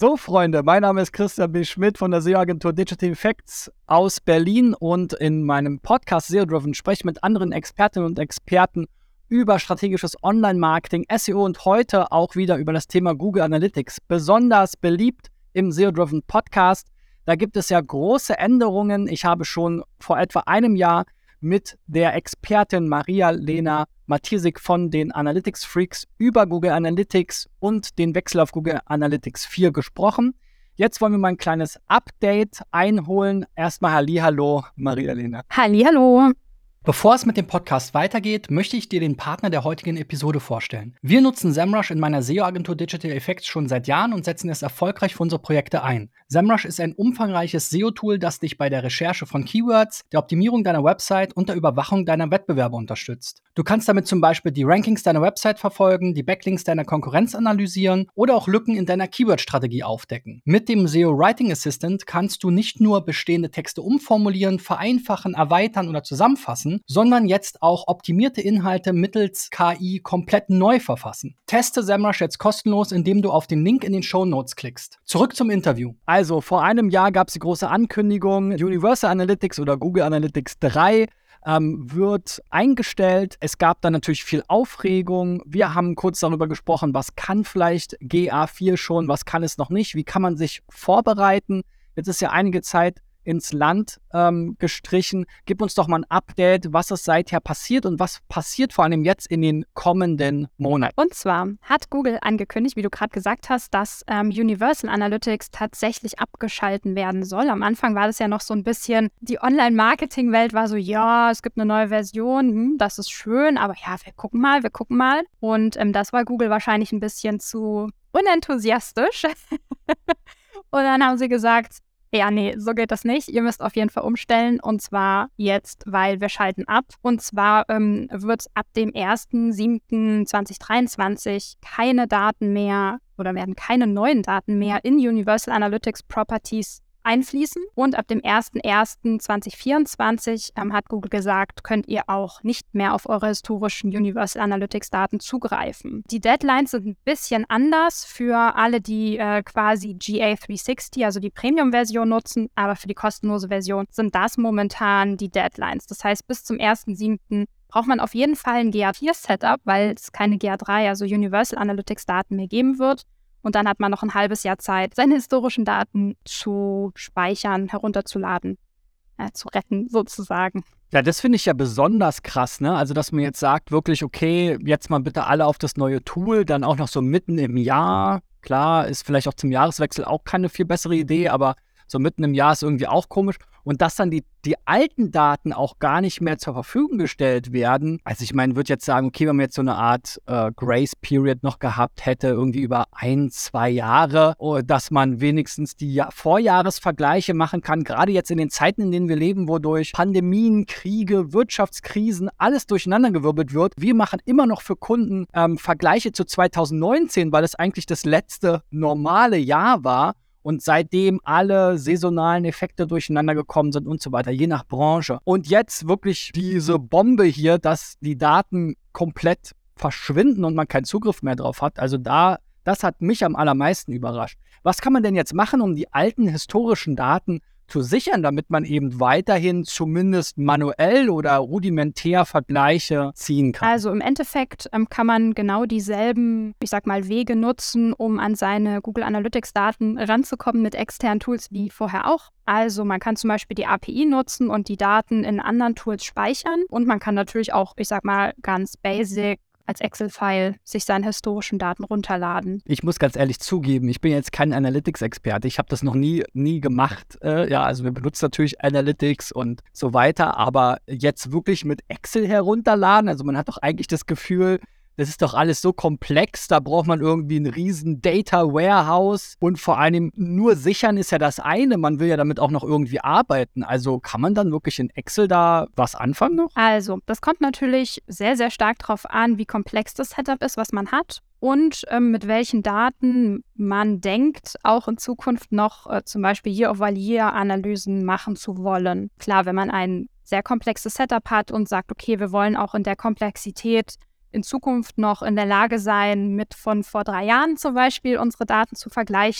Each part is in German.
So, Freunde, mein Name ist Christian B. Schmidt von der SEO-Agentur Digital Effects aus Berlin und in meinem Podcast SEO-Driven spreche ich mit anderen Expertinnen und Experten über strategisches Online-Marketing, SEO und heute auch wieder über das Thema Google Analytics. Besonders beliebt im SEO-Driven Podcast. Da gibt es ja große Änderungen. Ich habe schon vor etwa einem Jahr mit der Expertin Maria-Lena Matisik von den Analytics Freaks über Google Analytics und den Wechsel auf Google Analytics 4 gesprochen. Jetzt wollen wir mal ein kleines Update einholen. Erstmal Hallihallo, Maria-Lena. Hallihallo. Bevor es mit dem Podcast weitergeht, möchte ich dir den Partner der heutigen Episode vorstellen. Wir nutzen SEMrush in meiner SEO-Agentur Digital Effects schon seit Jahren und setzen es erfolgreich für unsere Projekte ein. SEMrush ist ein umfangreiches SEO-Tool, das dich bei der Recherche von Keywords, der Optimierung deiner Website und der Überwachung deiner Wettbewerber unterstützt. Du kannst damit zum Beispiel die Rankings deiner Website verfolgen, die Backlinks deiner Konkurrenz analysieren oder auch Lücken in deiner Keyword-Strategie aufdecken. Mit dem SEO Writing Assistant kannst du nicht nur bestehende Texte umformulieren, vereinfachen, erweitern oder zusammenfassen, sondern jetzt auch optimierte Inhalte mittels KI komplett neu verfassen. Teste SEMrush jetzt kostenlos, indem du auf den Link in den Shownotes klickst. Zurück zum Interview. Also, vor einem Jahr gab es die große Ankündigung, Universal Analytics oder Google Analytics 3 wird eingestellt. Es gab dann natürlich viel Aufregung. Wir haben kurz darüber gesprochen, was kann vielleicht GA4 schon, was kann es noch nicht, wie kann man sich vorbereiten. Jetzt ist ja einige Zeit ins Land gestrichen. Gib uns doch mal ein Update, was ist seither passiert und was passiert vor allem jetzt in den kommenden Monaten. Und zwar hat Google angekündigt, wie du gerade gesagt hast, dass Universal Analytics tatsächlich abgeschalten werden soll. Am Anfang war das ja noch so ein bisschen, die Online-Marketing-Welt war so, ja, es gibt eine neue Version, das ist schön, aber ja, wir gucken mal. Und das war Google wahrscheinlich ein bisschen zu unenthusiastisch. Und dann haben sie gesagt, ja, nee, so geht das nicht. Ihr müsst auf jeden Fall umstellen und zwar jetzt, weil wir schalten ab. Und zwar wird ab dem 1.7.2023 keine Daten mehr oder werden keine neuen Daten mehr in Universal Analytics Properties einfließen. Und ab dem 1.1.2024 hat Google gesagt, könnt ihr auch nicht mehr auf eure historischen Universal Analytics Daten zugreifen. Die Deadlines sind ein bisschen anders für alle, die quasi GA360, also die Premium-Version nutzen, aber für die kostenlose Version sind das momentan die Deadlines. Das heißt, bis zum 1.7. braucht man auf jeden Fall ein GA4-Setup, weil es keine GA3, also Universal Analytics Daten mehr geben wird. Und dann hat man noch ein halbes Jahr Zeit, seine historischen Daten zu speichern, herunterzuladen, zu retten sozusagen. Ja, das finde ich ja besonders krass, ne? Also, dass man jetzt sagt, wirklich, okay, jetzt mal bitte alle auf das neue Tool, dann auch noch so mitten im Jahr. Klar, ist vielleicht auch zum Jahreswechsel auch keine viel bessere Idee, aber so mitten im Jahr ist irgendwie auch komisch. Und dass dann die alten Daten auch gar nicht mehr zur Verfügung gestellt werden. Also ich meine, würde jetzt sagen, okay, wenn man jetzt so eine Art Grace Period noch gehabt hätte, irgendwie über 1-2 Jahre, dass man wenigstens die Vorjahresvergleiche machen kann, gerade jetzt in den Zeiten, in denen wir leben, wodurch Pandemien, Kriege, Wirtschaftskrisen, alles durcheinandergewirbelt wird. Wir machen immer noch für Kunden Vergleiche zu 2019, weil es eigentlich das letzte normale Jahr war. Und seitdem alle saisonalen Effekte durcheinander gekommen sind und so weiter, je nach Branche. Und jetzt wirklich diese Bombe hier, dass die Daten komplett verschwinden und man keinen Zugriff mehr drauf hat. Also das hat mich am allermeisten überrascht. Was kann man denn jetzt machen, um die alten historischen Daten zu sichern, damit man eben weiterhin zumindest manuell oder rudimentär Vergleiche ziehen kann? Also im Endeffekt kann man genau dieselben, Wege nutzen, um an seine Google Analytics Daten ranzukommen mit externen Tools wie vorher auch. Also man kann zum Beispiel die API nutzen und die Daten in anderen Tools speichern und man kann natürlich auch, ganz basic als Excel-File sich seine historischen Daten runterladen. Ich muss ganz ehrlich zugeben, ich bin jetzt kein Analytics-Experte. Ich habe das noch nie gemacht. Also wir benutzen natürlich Analytics und so weiter, aber jetzt wirklich mit Excel herunterladen, also man hat doch eigentlich das Gefühl, das ist doch alles so komplex, da braucht man irgendwie einen riesen Data Warehouse und vor allem nur sichern ist ja das eine, man will ja damit auch noch irgendwie arbeiten. Also kann man dann wirklich in Excel da was anfangen noch? Also das kommt natürlich sehr, sehr stark darauf an, wie komplex das Setup ist, was man hat und mit welchen Daten man denkt, auch in Zukunft noch zum Beispiel Year-over-Year-Analysen machen zu wollen. Klar, wenn man ein sehr komplexes Setup hat und sagt, okay, wir wollen auch in der Komplexität in Zukunft noch in der Lage sein, mit von vor 3 Jahren zum Beispiel unsere Daten zu vergleichen,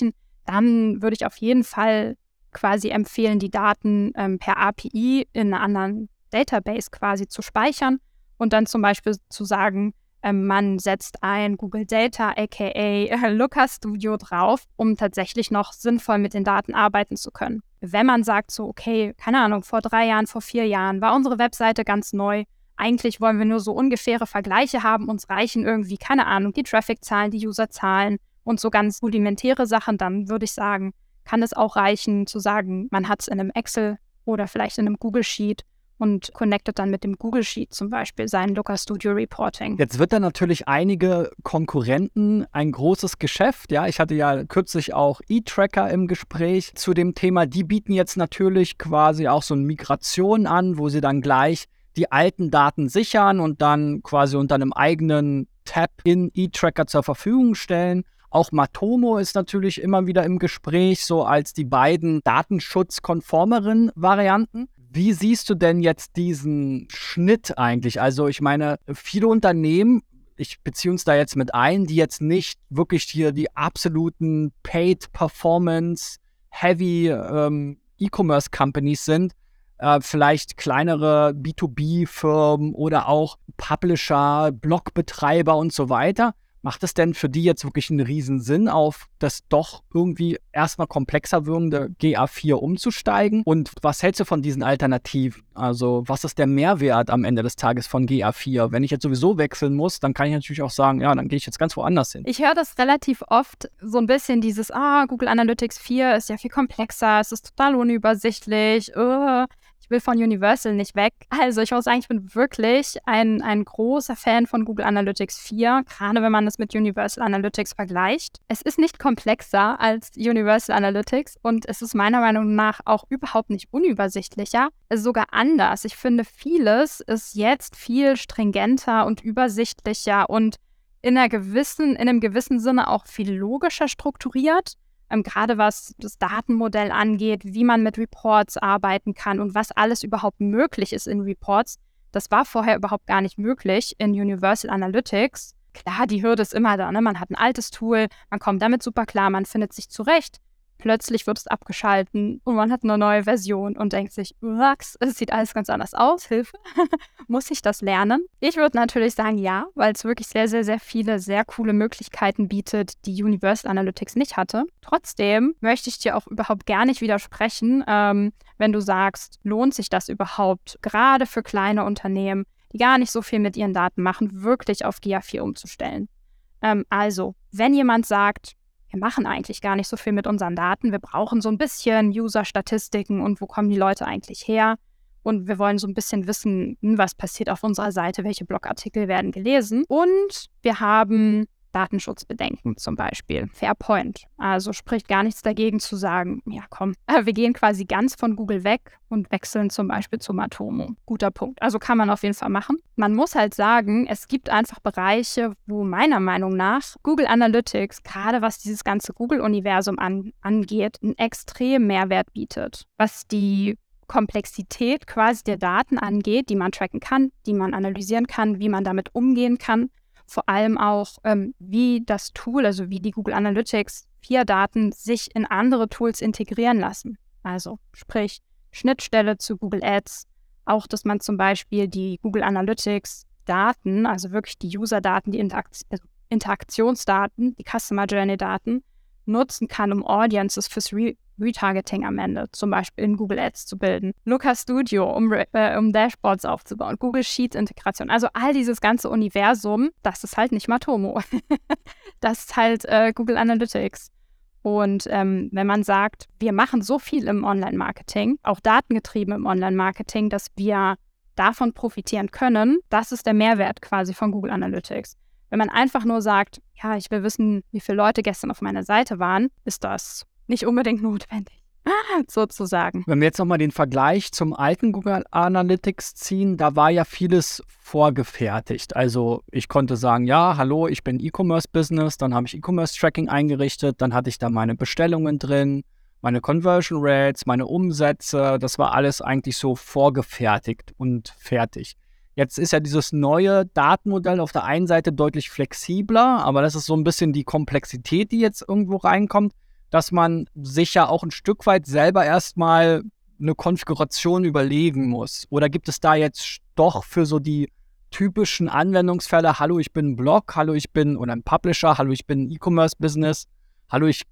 dann würde ich auf jeden Fall quasi empfehlen, die Daten per API in einer anderen Database quasi zu speichern und dann zum Beispiel zu sagen, man setzt ein Google Data aka Looker Studio drauf, um tatsächlich noch sinnvoll mit den Daten arbeiten zu können. Wenn man sagt so, okay, keine Ahnung, vor 3 Jahren, vor 4 Jahren war unsere Webseite ganz neu, eigentlich wollen wir nur so ungefähre Vergleiche haben, uns reichen irgendwie, keine Ahnung, die Traffic-Zahlen, die User-Zahlen und so ganz rudimentäre Sachen, dann würde ich sagen, kann es auch reichen zu sagen, man hat es in einem Excel oder vielleicht in einem Google Sheet und connectet dann mit dem Google Sheet zum Beispiel sein Looker Studio Reporting. Jetzt wird da natürlich einige Konkurrenten ein großes Geschäft. Ja, ich hatte ja kürzlich auch eTracker im Gespräch zu dem Thema. Die bieten jetzt natürlich quasi auch so eine Migration an, wo sie dann gleich die alten Daten sichern und dann quasi unter einem eigenen Tab in eTracker zur Verfügung stellen. Auch Matomo ist natürlich immer wieder im Gespräch, so als die beiden datenschutzkonformeren Varianten. Wie siehst du denn jetzt diesen Schnitt eigentlich? Also ich meine, viele Unternehmen, ich beziehe uns da jetzt mit ein, die jetzt nicht wirklich hier die absoluten Paid-Performance-Heavy E-Commerce-Companies sind, vielleicht kleinere B2B-Firmen oder auch Publisher, Blogbetreiber und so weiter. Macht es denn für die jetzt wirklich einen Riesensinn, auf das doch irgendwie erstmal komplexer wirkende GA4 umzusteigen? Und was hältst du von diesen Alternativen? Also was ist der Mehrwert am Ende des Tages von GA4? Wenn ich jetzt sowieso wechseln muss, dann kann ich natürlich auch sagen, ja, dann gehe ich jetzt ganz woanders hin. Ich höre das relativ oft, so ein bisschen dieses, Google Analytics 4 ist ja viel komplexer, es ist total unübersichtlich, ich will von Universal nicht weg. Also ich muss sagen, ich bin wirklich ein großer Fan von Google Analytics 4, gerade wenn man das mit Universal Analytics vergleicht. Es ist nicht komplexer als Universal Analytics und es ist meiner Meinung nach auch überhaupt nicht unübersichtlicher. Es ist sogar anders. Ich finde, vieles ist jetzt viel stringenter und übersichtlicher und in einem gewissen Sinne auch viel logischer strukturiert. Gerade was das Datenmodell angeht, wie man mit Reports arbeiten kann und was alles überhaupt möglich ist in Reports. Das war vorher überhaupt gar nicht möglich in Universal Analytics. Klar, die Hürde ist immer da, ne? Man hat ein altes Tool, man kommt damit super klar, man findet sich zurecht. Plötzlich wird es abgeschalten und man hat eine neue Version und denkt sich, es sieht alles ganz anders aus, Hilfe, muss ich das lernen? Ich würde natürlich sagen, ja, weil es wirklich sehr, sehr, sehr viele sehr coole Möglichkeiten bietet, die Universal Analytics nicht hatte. Trotzdem möchte ich dir auch überhaupt gar nicht widersprechen, wenn du sagst, lohnt sich das überhaupt, gerade für kleine Unternehmen, die gar nicht so viel mit ihren Daten machen, wirklich auf GA4 umzustellen. Also, wenn jemand sagt, wir machen eigentlich gar nicht so viel mit unseren Daten. Wir brauchen so ein bisschen User-Statistiken und wo kommen die Leute eigentlich her. Und wir wollen so ein bisschen wissen, was passiert auf unserer Seite, welche Blogartikel werden gelesen. Und wir haben Datenschutzbedenken zum Beispiel. Fair point. Also spricht gar nichts dagegen zu sagen, ja komm, wir gehen quasi ganz von Google weg und wechseln zum Beispiel zu Matomo. Guter Punkt. Also kann man auf jeden Fall machen. Man muss halt sagen, es gibt einfach Bereiche, wo meiner Meinung nach Google Analytics, gerade was dieses ganze Google-Universum angeht, einen extremen Mehrwert bietet. Was die Komplexität quasi der Daten angeht, die man tracken kann, die man analysieren kann, wie man damit umgehen kann. Vor allem auch, wie das Tool, also wie die Google Analytics 4 Daten sich in andere Tools integrieren lassen. Also sprich Schnittstelle zu Google Ads, auch dass man zum Beispiel die Google Analytics Daten, also wirklich die User-Daten, die Interaktionsdaten, die Customer Journey Daten nutzen kann, um Audiences fürs Retargeting am Ende, zum Beispiel in Google Ads zu bilden. Looker Studio, um Dashboards aufzubauen. Google Sheets Integration. Also all dieses ganze Universum, das ist halt nicht Matomo. Das ist halt Google Analytics. Und wenn man sagt, wir machen so viel im Online-Marketing, auch datengetrieben im Online-Marketing, dass wir davon profitieren können, das ist der Mehrwert quasi von Google Analytics. Wenn man einfach nur sagt, ja, ich will wissen, wie viele Leute gestern auf meiner Seite waren, ist das nicht unbedingt notwendig, sozusagen. Wenn wir jetzt nochmal den Vergleich zum alten Google Analytics ziehen, da war ja vieles vorgefertigt. Also ich konnte sagen, ja, hallo, ich bin E-Commerce-Business, dann habe ich E-Commerce-Tracking eingerichtet, dann hatte ich da meine Bestellungen drin, meine Conversion Rates, meine Umsätze, das war alles eigentlich so vorgefertigt und fertig. Jetzt ist ja dieses neue Datenmodell auf der einen Seite deutlich flexibler, aber das ist so ein bisschen die Komplexität, die jetzt irgendwo reinkommt. dass man sich ja auch ein Stück weit selber erstmal eine Konfiguration überlegen muss? Oder gibt es da jetzt doch für so die typischen Anwendungsfälle, hallo, ich bin ein Blog, hallo, ich bin oder ein Publisher, hallo, ich bin ein E-Commerce-Business, hallo, ich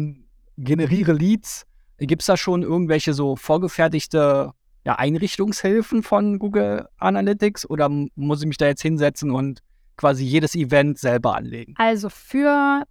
generiere Leads. Gibt es da schon irgendwelche so vorgefertigte Einrichtungshilfen von Google Analytics oder muss ich mich da jetzt hinsetzen und quasi jedes Event selber anlegen? Also für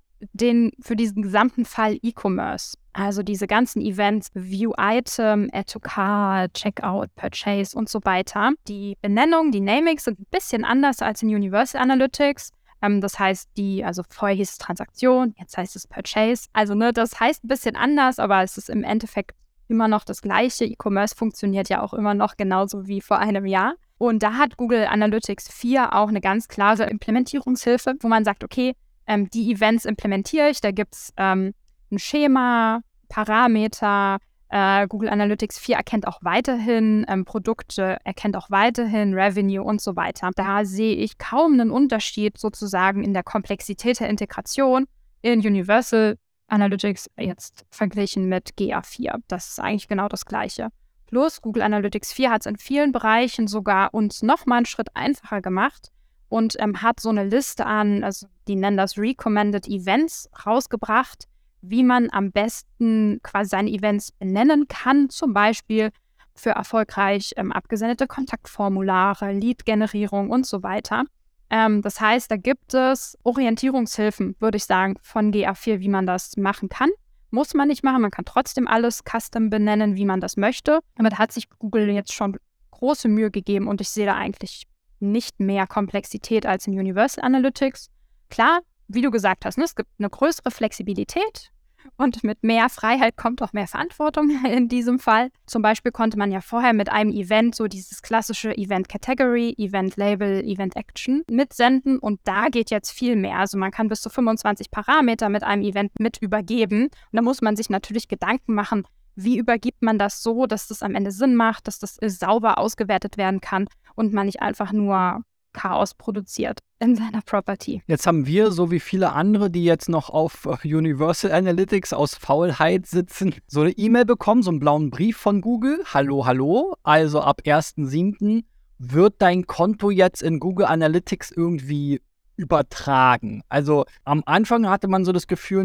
diesen gesamten Fall E-Commerce, also diese ganzen Events, View Item, Add to Cart, Checkout, Purchase und so weiter. Die Benennung, die Namings sind ein bisschen anders als in Universal Analytics. Das heißt, also vorher hieß es Transaktion, jetzt heißt es Purchase. Also das heißt ein bisschen anders, aber es ist im Endeffekt immer noch das Gleiche. E-Commerce funktioniert ja auch immer noch genauso wie vor einem Jahr. Und da hat Google Analytics 4 auch eine ganz klare Implementierungshilfe, wo man sagt, okay, die Events implementiere ich, da gibt es ein Schema, Parameter, Google Analytics 4 erkennt auch weiterhin Produkte, erkennt auch weiterhin Revenue und so weiter. Da sehe ich kaum einen Unterschied sozusagen in der Komplexität der Integration in Universal Analytics jetzt verglichen mit GA4. Das ist eigentlich genau das Gleiche. Plus Google Analytics 4 hat es in vielen Bereichen sogar uns nochmal einen Schritt einfacher gemacht und hat so eine Liste an, also die nennen das Recommended Events, rausgebracht, wie man am besten quasi seine Events benennen kann, zum Beispiel für erfolgreich abgesendete Kontaktformulare, Lead-Generierung und so weiter. Das heißt, da gibt es Orientierungshilfen, würde ich sagen, von GA4, wie man das machen kann. Muss man nicht machen, man kann trotzdem alles custom benennen, wie man das möchte. Aber da hat sich Google jetzt schon große Mühe gegeben und ich sehe da eigentlich nicht mehr Komplexität als in Universal Analytics. Klar, wie du gesagt hast, es gibt eine größere Flexibilität und mit mehr Freiheit kommt auch mehr Verantwortung in diesem Fall. Zum Beispiel konnte man ja vorher mit einem Event so dieses klassische Event Category, Event Label, Event Action mitsenden und da geht jetzt viel mehr. Also man kann bis zu 25 Parameter mit einem Event mit übergeben und da muss man sich natürlich Gedanken machen, wie übergibt man das so, dass das am Ende Sinn macht, dass das sauber ausgewertet werden kann und man nicht einfach nur Chaos produziert in seiner Property. Jetzt haben wir, so wie viele andere, die jetzt noch auf Universal Analytics aus Faulheit sitzen, so eine E-Mail bekommen, so einen blauen Brief von Google. Hallo, hallo. Also ab 1.7. wird dein Konto jetzt in Google Analytics irgendwie übertragen. Also am Anfang hatte man so das Gefühl,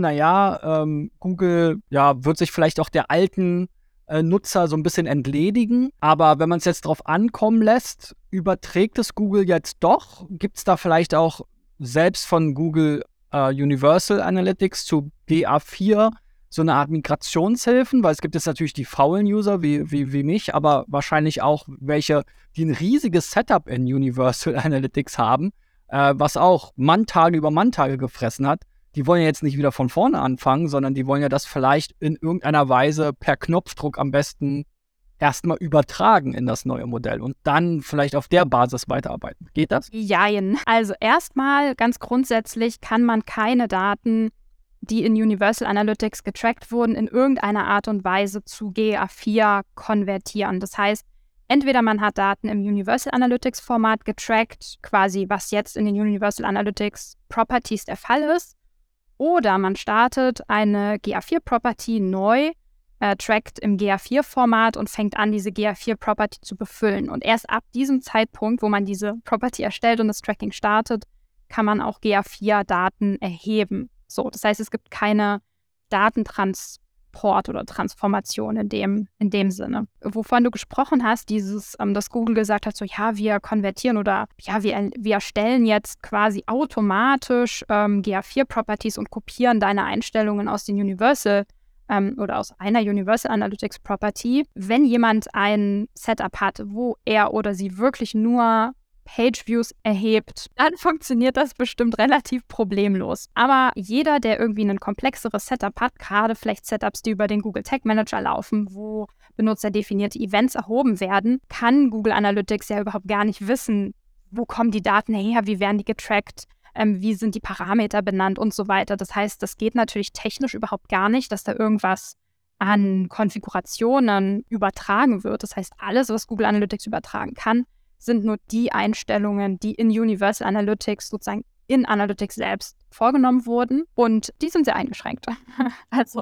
Google wird sich vielleicht auch der alten Nutzer so ein bisschen entledigen. Aber wenn man es jetzt drauf ankommen lässt, überträgt es Google jetzt doch? Gibt es da vielleicht auch selbst von Google Universal Analytics zu GA4 so eine Art Migrationshilfen? Weil es gibt jetzt natürlich die faulen User wie mich, aber wahrscheinlich auch welche, die ein riesiges Setup in Universal Analytics haben, was auch Manntage über Manntage gefressen hat. Die wollen ja jetzt nicht wieder von vorne anfangen, sondern die wollen ja das vielleicht in irgendeiner Weise per Knopfdruck am besten erstmal übertragen in das neue Modell und dann vielleicht auf der Basis weiterarbeiten. Geht das? Jein. Also erstmal ganz grundsätzlich kann man keine Daten, die in Universal Analytics getrackt wurden, in irgendeiner Art und Weise zu GA4 konvertieren. Das heißt, entweder man hat Daten im Universal Analytics Format getrackt, quasi was jetzt in den Universal Analytics Properties der Fall ist, oder man startet eine GA4-Property neu, trackt im GA4-Format und fängt an, diese GA4-Property zu befüllen. Und erst ab diesem Zeitpunkt, wo man diese Property erstellt und das Tracking startet, kann man auch GA4-Daten erheben. So, das heißt, es gibt keine Datentransport oder Transformation in dem Sinne. Wovon du gesprochen hast, dass Google gesagt hat, so ja, wir konvertieren oder ja, wir erstellen jetzt quasi automatisch GA4-Properties und kopieren deine Einstellungen aus den Universal oder aus einer Universal Analytics Property. Wenn jemand ein Setup hat, wo er oder sie wirklich nur Page-Views erhebt, dann funktioniert das bestimmt relativ problemlos. Aber jeder, der irgendwie ein komplexeres Setup hat, gerade vielleicht Setups, die über den Google Tag Manager laufen, wo benutzerdefinierte Events erhoben werden, kann Google Analytics ja überhaupt gar nicht wissen, wo kommen die Daten her, wie werden die getrackt, wie sind die Parameter benannt und so weiter. Das heißt, das geht natürlich technisch überhaupt gar nicht, dass da irgendwas an Konfigurationen übertragen wird. Das heißt, alles, was Google Analytics übertragen kann, sind nur die Einstellungen, die in Universal Analytics sozusagen in Analytics selbst vorgenommen wurden und die sind sehr eingeschränkt. Also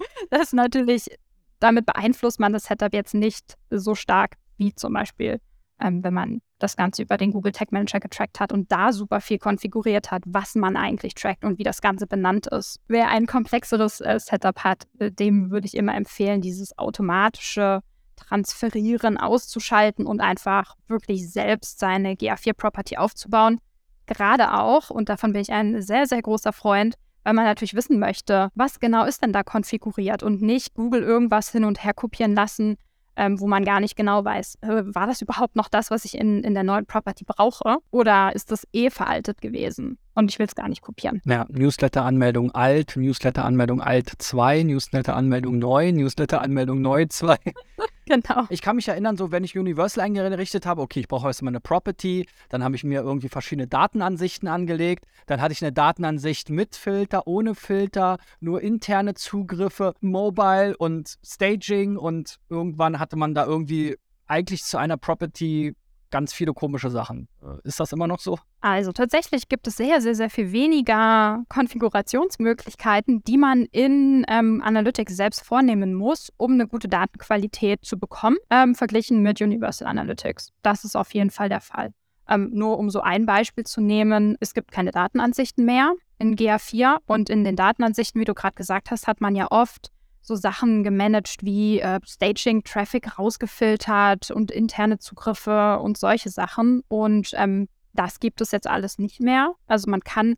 Das ist natürlich, damit beeinflusst man das Setup jetzt nicht so stark wie zum Beispiel, wenn man das Ganze über den Google Tag Manager getrackt hat und da super viel konfiguriert hat, was man eigentlich trackt und wie das Ganze benannt ist. Wer ein komplexeres Setup hat, dem würde ich immer empfehlen, dieses automatische Transferieren auszuschalten und einfach wirklich selbst seine GA4-Property aufzubauen. Gerade auch, und davon bin ich ein sehr, sehr großer Freund, weil man natürlich wissen möchte, was genau ist denn da konfiguriert und nicht Google irgendwas hin und her kopieren lassen, wo man gar nicht genau weiß, war das überhaupt noch das, was ich in der neuen Property brauche, oder ist das veraltet gewesen und ich will es gar nicht kopieren. Ja, Newsletter-Anmeldung alt, Newsletter-Anmeldung alt 2, Newsletter-Anmeldung neu, Newsletter-Anmeldung neu 2. Genau. Ich kann mich erinnern, so wenn ich Universal eingerichtet habe, okay, ich brauche erstmal eine Property, dann habe ich mir irgendwie verschiedene Datenansichten angelegt, dann hatte ich eine Datenansicht mit Filter, ohne Filter, nur interne Zugriffe, Mobile und Staging und irgendwann hatte man da irgendwie eigentlich zu einer Property ganz viele komische Sachen. Ist das immer noch so? Also tatsächlich gibt es sehr, sehr, sehr viel weniger Konfigurationsmöglichkeiten, die man in Analytics selbst vornehmen muss, um eine gute Datenqualität zu bekommen, verglichen mit Universal Analytics. Das ist auf jeden Fall der Fall. Nur um so ein Beispiel zu nehmen, es gibt keine Datenansichten mehr in GA4 und in den Datenansichten, wie du gerade gesagt hast, hat man ja oft so Sachen gemanagt wie Staging, Traffic rausgefiltert und interne Zugriffe und solche Sachen. Und das gibt es jetzt alles nicht mehr. Also man kann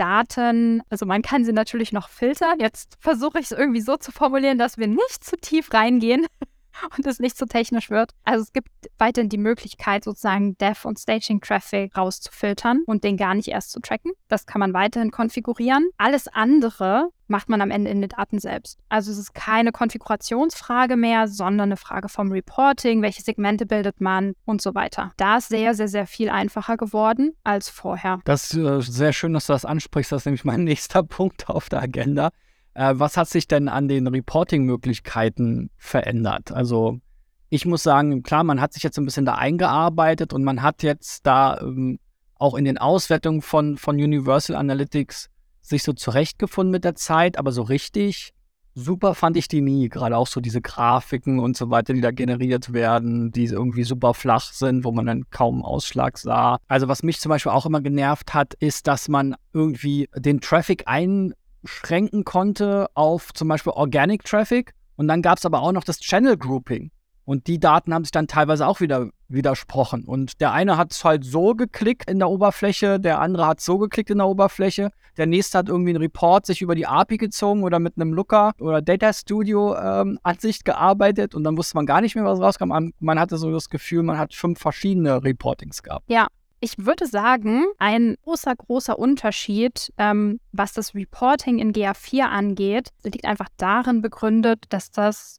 man kann sie natürlich noch filtern. Jetzt versuche ich es irgendwie so zu formulieren, dass wir nicht zu tief reingehen und es nicht so technisch wird. Also es gibt weiterhin die Möglichkeit, sozusagen Dev- und Staging-Traffic rauszufiltern und den gar nicht erst zu tracken. Das kann man weiterhin konfigurieren. Alles andere macht man am Ende in den Daten selbst. Also es ist keine Konfigurationsfrage mehr, sondern eine Frage vom Reporting, welche Segmente bildet man und so weiter. Da ist sehr, sehr, sehr viel einfacher geworden als vorher. Das ist sehr schön, dass du das ansprichst. Das ist nämlich mein nächster Punkt auf der Agenda. Was hat sich denn an den Reporting-Möglichkeiten verändert? Also ich muss sagen, klar, man hat sich jetzt ein bisschen da eingearbeitet und man hat jetzt da auch in den Auswertungen von Universal Analytics sich so zurechtgefunden mit der Zeit, aber so richtig super fand ich die nie. Gerade auch so diese Grafiken und so weiter, die da generiert werden, die irgendwie super flach sind, wo man dann kaum Ausschlag sah. Also was mich zum Beispiel auch immer genervt hat, ist, dass man irgendwie den Traffic einschränken konnte auf zum Beispiel Organic Traffic und dann gab es aber auch noch das Channel Grouping. Und die Daten haben sich dann teilweise auch wieder widersprochen. Und der eine hat es halt so geklickt in der Oberfläche, der andere hat so geklickt in der Oberfläche. Der nächste hat irgendwie einen Report sich über die API gezogen oder mit einem Looker oder Data Studio Ansicht gearbeitet. Und dann wusste man gar nicht mehr, was rauskam. Man hatte so das Gefühl, man hat 5 verschiedene Reportings gehabt. Ja. Ich würde sagen, ein großer Unterschied, was das Reporting in GA4 angeht, liegt einfach darin begründet, dass das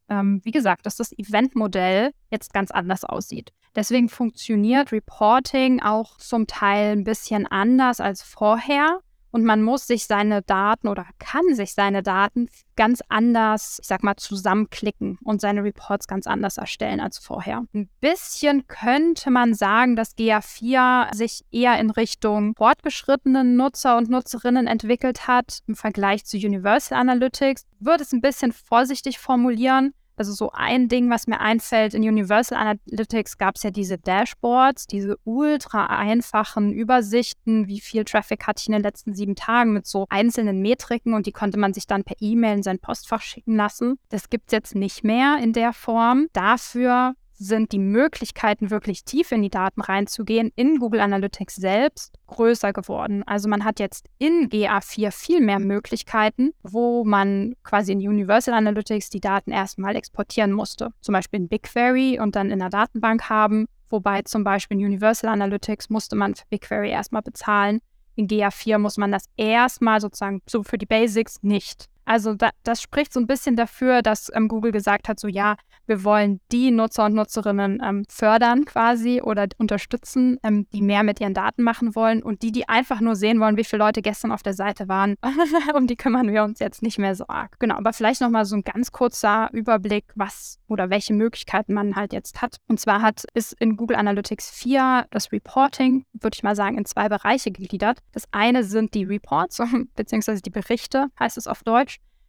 Eventmodell jetzt ganz anders aussieht. Deswegen funktioniert Reporting auch zum Teil ein bisschen anders als vorher. Und man muss sich seine Daten oder kann sich seine Daten ganz anders, zusammenklicken und seine Reports ganz anders erstellen als vorher. Ein bisschen könnte man sagen, dass GA4 sich eher in Richtung fortgeschrittenen Nutzer und Nutzerinnen entwickelt hat im Vergleich zu Universal Analytics. Würde es ein bisschen vorsichtig formulieren. Also so ein Ding, was mir einfällt, in Universal Analytics gab es ja diese Dashboards, diese ultra einfachen Übersichten, wie viel Traffic hatte ich in den letzten 7 Tagen mit so einzelnen Metriken und die konnte man sich dann per E-Mail in sein Postfach schicken lassen. Das gibt es jetzt nicht mehr in der Form. Dafür sind die Möglichkeiten, wirklich tief in die Daten reinzugehen, in Google Analytics selbst größer geworden. Also man hat jetzt in GA4 viel mehr Möglichkeiten, wo man quasi in Universal Analytics die Daten erstmal exportieren musste. Zum Beispiel in BigQuery und dann in der Datenbank haben. Wobei zum Beispiel in Universal Analytics musste man für BigQuery erstmal bezahlen. In GA4 muss man das erstmal sozusagen so für die Basics nicht. Also das spricht so ein bisschen dafür, dass Google gesagt hat, so ja, wir wollen die Nutzer und Nutzerinnen fördern quasi oder unterstützen, die mehr mit ihren Daten machen wollen und die einfach nur sehen wollen, wie viele Leute gestern auf der Seite waren, um die kümmern wir uns jetzt nicht mehr so arg. Genau, aber vielleicht nochmal so ein ganz kurzer Überblick, was oder welche Möglichkeiten man halt jetzt hat. Und zwar ist in Google Analytics 4 das Reporting, würde ich mal sagen, in 2 Bereiche gegliedert. Das eine sind die Reports, beziehungsweise die Berichte, heißt es auf Deutsch.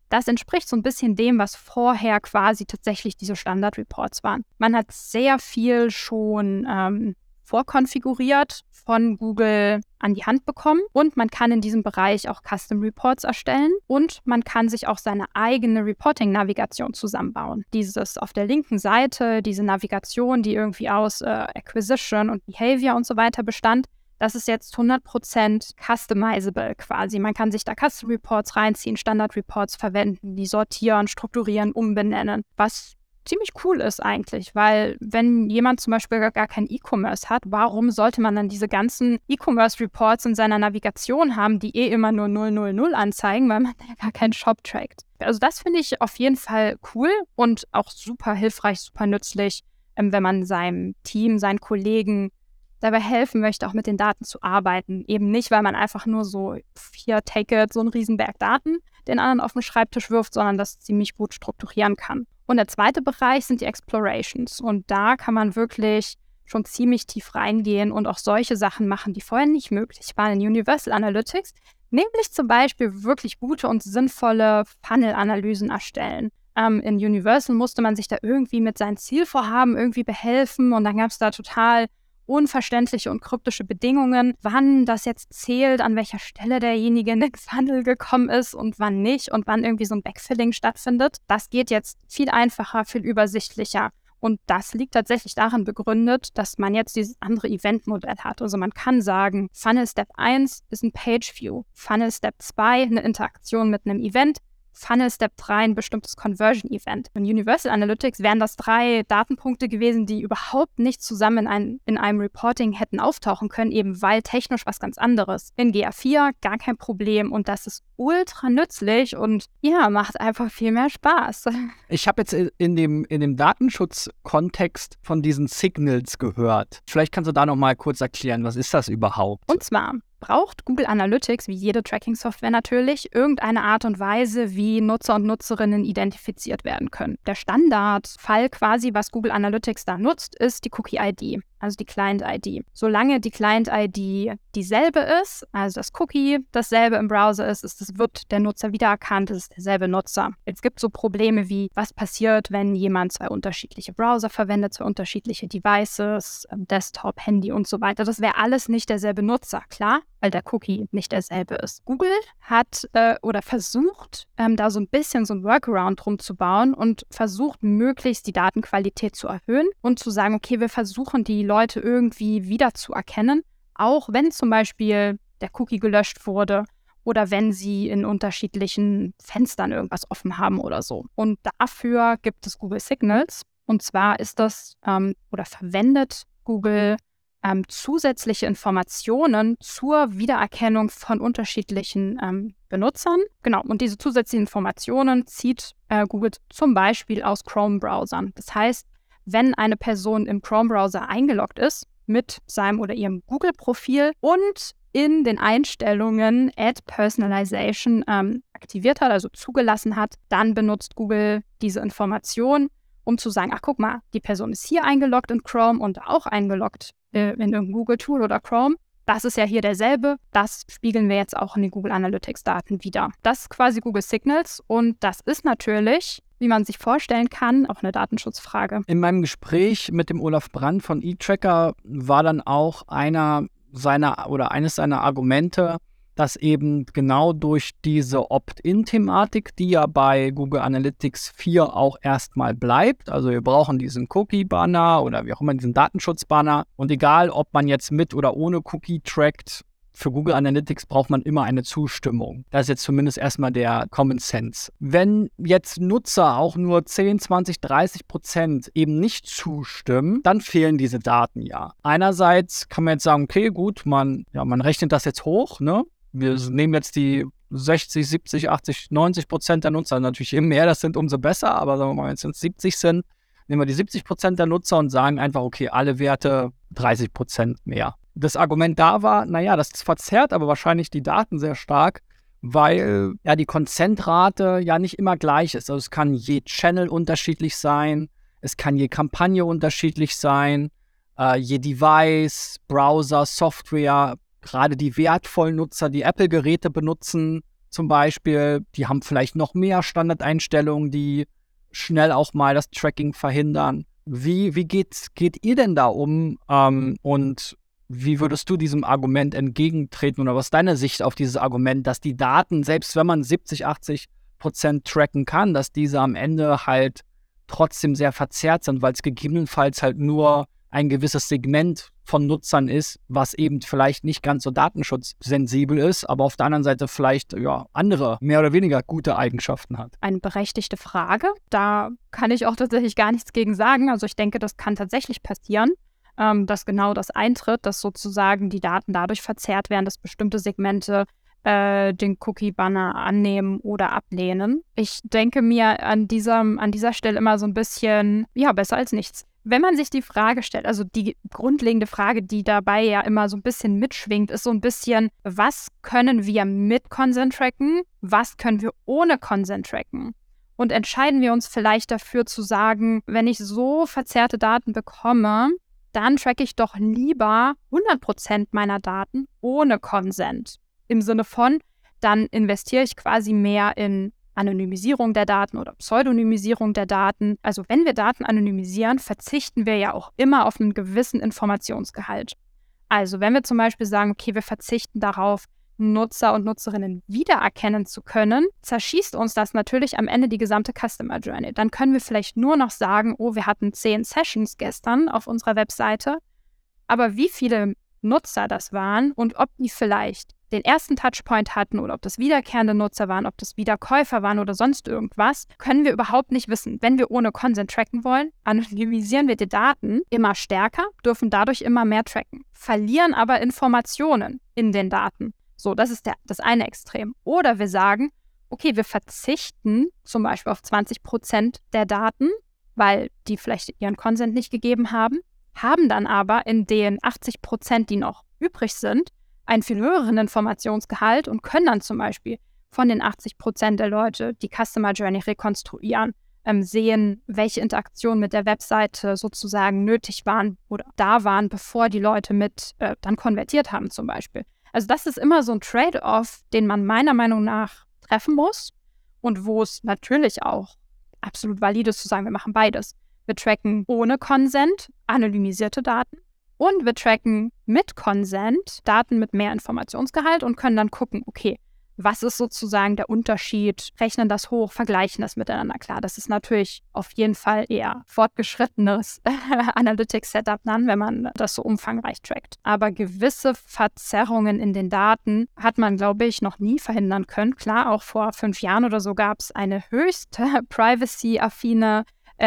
Das entspricht so ein bisschen dem, was vorher quasi tatsächlich diese Standard-Reports waren. Man hat sehr viel schon vorkonfiguriert von Google an die Hand bekommen und man kann in diesem Bereich auch Custom Reports erstellen und man kann sich auch seine eigene Reporting-Navigation zusammenbauen. Dieses auf der linken Seite, diese Navigation, die irgendwie aus Acquisition und Behavior und so weiter bestand, das ist jetzt 100% customizable quasi. Man kann sich da Custom Reports reinziehen, Standard Reports verwenden, die sortieren, strukturieren, umbenennen, was ziemlich cool ist eigentlich, weil wenn jemand zum Beispiel gar kein E-Commerce hat, warum sollte man dann diese ganzen E-Commerce-Reports in seiner Navigation haben, die immer nur 000 anzeigen, weil man ja gar keinen Shop trackt. Also das finde ich auf jeden Fall cool und auch super hilfreich, super nützlich, wenn man seinem Team, seinen Kollegen dabei helfen möchte, auch mit den Daten zu arbeiten. Eben nicht, weil man einfach nur so hier take it, so einen Riesenberg Daten den anderen auf den Schreibtisch wirft, sondern das ziemlich gut strukturieren kann. Und der zweite Bereich sind die Explorations. Und da kann man wirklich schon ziemlich tief reingehen und auch solche Sachen machen, die vorher nicht möglich waren in Universal Analytics, nämlich zum Beispiel wirklich gute und sinnvolle Funnel-Analysen erstellen. In Universal musste man sich da irgendwie mit seinen Zielvorhaben irgendwie behelfen und dann gab es da total unverständliche und kryptische Bedingungen, wann das jetzt zählt, an welcher Stelle derjenige in den Funnel gekommen ist und wann nicht und wann irgendwie so ein Backfilling stattfindet. Das geht jetzt viel einfacher, viel übersichtlicher. Und das liegt tatsächlich darin begründet, dass man jetzt dieses andere Eventmodell hat. Also man kann sagen, Funnel Step 1 ist ein Page View, Funnel Step 2 eine Interaktion mit einem Event, Funnel Step 3 ein bestimmtes Conversion Event. In Universal Analytics wären das 3 Datenpunkte gewesen, die überhaupt nicht zusammen in einem Reporting hätten auftauchen können, eben weil technisch was ganz anderes. In GA4 gar kein Problem und das ist ultra nützlich und ja, macht einfach viel mehr Spaß. Ich habe jetzt in dem Datenschutzkontext von diesen Signals gehört. Vielleicht kannst du da noch mal kurz erklären, was ist das überhaupt? Und zwar braucht Google Analytics, wie jede Tracking-Software natürlich, irgendeine Art und Weise, wie Nutzer und Nutzerinnen identifiziert werden können. Der Standardfall quasi, was Google Analytics da nutzt, ist die Cookie-ID, also die Client-ID. Solange die Client-ID dieselbe ist, also das Cookie dasselbe im Browser ist, wird der Nutzer wiedererkannt, es ist derselbe Nutzer. Jetzt gibt es so Probleme wie, was passiert, wenn jemand 2 unterschiedliche Browser verwendet, 2 unterschiedliche Devices, Desktop, Handy und so weiter. Das wäre alles nicht derselbe Nutzer, klar, weil der Cookie nicht derselbe ist. Google hat oder versucht, da so ein bisschen so ein Workaround drum zu bauen und versucht, möglichst die Datenqualität zu erhöhen und zu sagen, okay, wir versuchen, die Leute irgendwie wiederzuerkennen, auch wenn zum Beispiel der Cookie gelöscht wurde oder wenn sie in unterschiedlichen Fenstern irgendwas offen haben oder so. Und dafür gibt es Google Signals. Und zwar ist das oder verwendet Google zusätzliche Informationen zur Wiedererkennung von unterschiedlichen Benutzern. Genau, und diese zusätzlichen Informationen zieht Google zum Beispiel aus Chrome-Browsern. Das heißt, wenn eine Person im Chrome-Browser eingeloggt ist mit seinem oder ihrem Google-Profil und in den Einstellungen Add Personalization aktiviert hat, also zugelassen hat, dann benutzt Google diese Information, um zu sagen, ach guck mal, die Person ist hier eingeloggt in Chrome und auch eingeloggt in irgendein Google-Tool oder Chrome. Das ist ja hier derselbe. Das spiegeln wir jetzt auch in den Google Analytics-Daten wieder. Das ist quasi Google Signals und das ist natürlich, wie man sich vorstellen kann, auch eine Datenschutzfrage. In meinem Gespräch mit dem Olaf Brandt von eTracker war dann auch eines seiner Argumente, dass eben genau durch diese Opt-in-Thematik, die ja bei Google Analytics 4 auch erstmal bleibt, also wir brauchen diesen Cookie-Banner oder wie auch immer diesen Datenschutz-Banner und egal, ob man jetzt mit oder ohne Cookie trackt, für Google Analytics braucht man immer eine Zustimmung. Das ist jetzt zumindest erstmal der Common Sense. Wenn jetzt Nutzer auch nur 10, 20, 30% eben nicht zustimmen, dann fehlen diese Daten ja. Einerseits kann man jetzt sagen, okay, gut, man rechnet das jetzt hoch, ne? Wir nehmen jetzt die 60, 70, 80, 90% der Nutzer, natürlich je mehr das sind, umso besser, aber sagen wir mal, wenn es 70 sind, nehmen wir die 70% der Nutzer und sagen einfach, okay, alle Werte 30% mehr. Das Argument da war, naja, das verzerrt aber wahrscheinlich die Daten sehr stark, weil ja die Consentrate ja nicht immer gleich ist. Also es kann je Channel unterschiedlich sein, es kann je Kampagne unterschiedlich sein, je Device, Browser, Software. Gerade die wertvollen Nutzer, die Apple-Geräte benutzen, zum Beispiel, die haben vielleicht noch mehr Standardeinstellungen, die schnell auch mal das Tracking verhindern. Wie geht ihr denn da um und wie würdest du diesem Argument entgegentreten oder was ist deine Sicht auf dieses Argument, dass die Daten, selbst wenn man 70-80% tracken kann, dass diese am Ende halt trotzdem sehr verzerrt sind, weil es gegebenenfalls halt nur ein gewisses Segment von Nutzern ist, was eben vielleicht nicht ganz so datenschutzsensibel ist, aber auf der anderen Seite vielleicht andere, mehr oder weniger gute Eigenschaften hat. Eine berechtigte Frage. Da kann ich auch tatsächlich gar nichts gegen sagen. Also ich denke, das kann tatsächlich passieren, dass genau das eintritt, dass sozusagen die Daten dadurch verzerrt werden, dass bestimmte Segmente den Cookie-Banner annehmen oder ablehnen. Ich denke mir an dieser Stelle immer so ein bisschen, besser als nichts. Wenn man sich die Frage stellt, also die grundlegende Frage, die dabei ja immer so ein bisschen mitschwingt, ist so ein bisschen, was können wir mit Consent tracken, was können wir ohne Consent tracken? Und entscheiden wir uns vielleicht dafür zu sagen, wenn ich so verzerrte Daten bekomme, dann tracke ich doch lieber 100% meiner Daten ohne Consent. Im Sinne von, dann investiere ich quasi mehr in Anonymisierung der Daten oder Pseudonymisierung der Daten. Also wenn wir Daten anonymisieren, verzichten wir ja auch immer auf einen gewissen Informationsgehalt. Also wenn wir zum Beispiel sagen, okay, wir verzichten darauf, Nutzer und Nutzerinnen wiedererkennen zu können, zerschießt uns das natürlich am Ende die gesamte Customer Journey. Dann können wir vielleicht nur noch sagen, oh, wir hatten 10 Sessions gestern auf unserer Webseite, aber wie viele Nutzer das waren und ob die vielleicht den ersten Touchpoint hatten oder ob das wiederkehrende Nutzer waren, ob das Wiederkäufer waren oder sonst irgendwas, können wir überhaupt nicht wissen. Wenn wir ohne Consent tracken wollen, anonymisieren wir die Daten immer stärker, dürfen dadurch immer mehr tracken, verlieren aber Informationen in den Daten. So, das ist das eine Extrem. Oder wir sagen, okay, wir verzichten zum Beispiel auf 20% der Daten, weil die vielleicht ihren Consent nicht gegeben haben dann aber in den 80%, die noch übrig sind, einen viel höheren Informationsgehalt und können dann zum Beispiel von den 80% der Leute die Customer Journey rekonstruieren, sehen, welche Interaktionen mit der Webseite sozusagen nötig waren oder da waren, bevor die Leute dann konvertiert haben zum Beispiel. Also das ist immer so ein Trade-off, den man meiner Meinung nach treffen muss und wo es natürlich auch absolut valide ist zu sagen, wir machen beides. Wir tracken ohne Consent anonymisierte Daten und wir tracken mit Consent Daten mit mehr Informationsgehalt und können dann gucken, okay, was ist sozusagen der Unterschied, rechnen das hoch, vergleichen das miteinander. Klar, das ist natürlich auf jeden Fall eher fortgeschrittenes Analytics-Setup dann, wenn man das so umfangreich trackt. Aber gewisse Verzerrungen in den Daten hat man, glaube ich, noch nie verhindern können. Klar, auch vor 5 Jahren oder so gab es eine höchst privacy-affine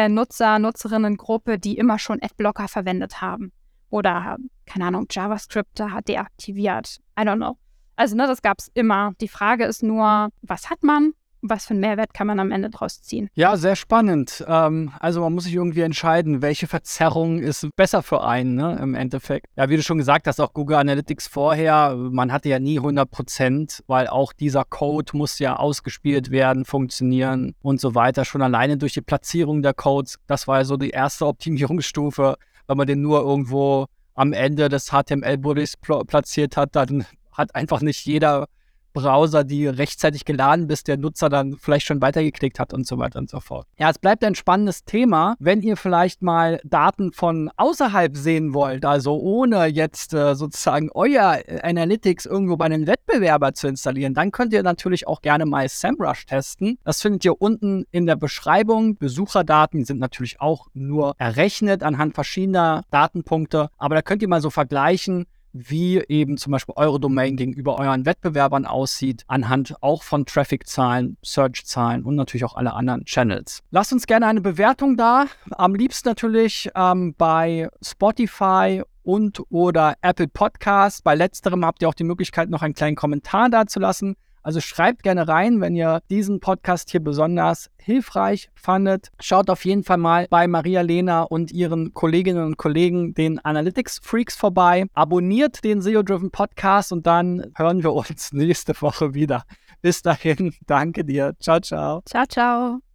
Nutzerinnengruppe, die immer schon Adblocker verwendet haben. Oder, keine Ahnung, JavaScript hat deaktiviert. I don't know. Also, das gab es immer. Die Frage ist nur, was hat man? Was für einen Mehrwert kann man am Ende draus ziehen? Ja, sehr spannend. Also man muss sich irgendwie entscheiden, welche Verzerrung ist besser für einen, ne, im Endeffekt. Ja, wie du schon gesagt hast, auch Google Analytics vorher, man hatte ja nie 100%, weil auch dieser Code muss ja ausgespielt werden, funktionieren und so weiter. Schon alleine durch die Platzierung der Codes, das war ja so die erste Optimierungsstufe. Wenn man den nur irgendwo am Ende des HTML-Bodys platziert hat, dann hat einfach nicht jeder Browser, die rechtzeitig geladen, bis der Nutzer dann vielleicht schon weitergeklickt hat und so weiter und so fort. Ja, es bleibt ein spannendes Thema. Wenn ihr vielleicht mal Daten von außerhalb sehen wollt, also ohne jetzt sozusagen euer Analytics irgendwo bei einem Wettbewerber zu installieren, dann könnt ihr natürlich auch gerne mal SEMrush testen. Das findet ihr unten in der Beschreibung. Besucherdaten sind natürlich auch nur errechnet anhand verschiedener Datenpunkte, aber da könnt ihr mal so vergleichen, wie eben zum Beispiel eure Domain gegenüber euren Wettbewerbern aussieht, anhand auch von Traffic-Zahlen, Search-Zahlen und natürlich auch alle anderen Channels. Lasst uns gerne eine Bewertung da, am liebsten natürlich bei Spotify und oder Apple Podcasts. Bei letzterem habt ihr auch die Möglichkeit, noch einen kleinen Kommentar dazulassen. Also schreibt gerne rein, wenn ihr diesen Podcast hier besonders hilfreich fandet. Schaut auf jeden Fall mal bei Maria-Lena und ihren Kolleginnen und Kollegen, den Analytics Freaks, vorbei. Abonniert den SEO-Driven Podcast und dann hören wir uns nächste Woche wieder. Bis dahin, danke dir. Ciao, ciao. Ciao, ciao.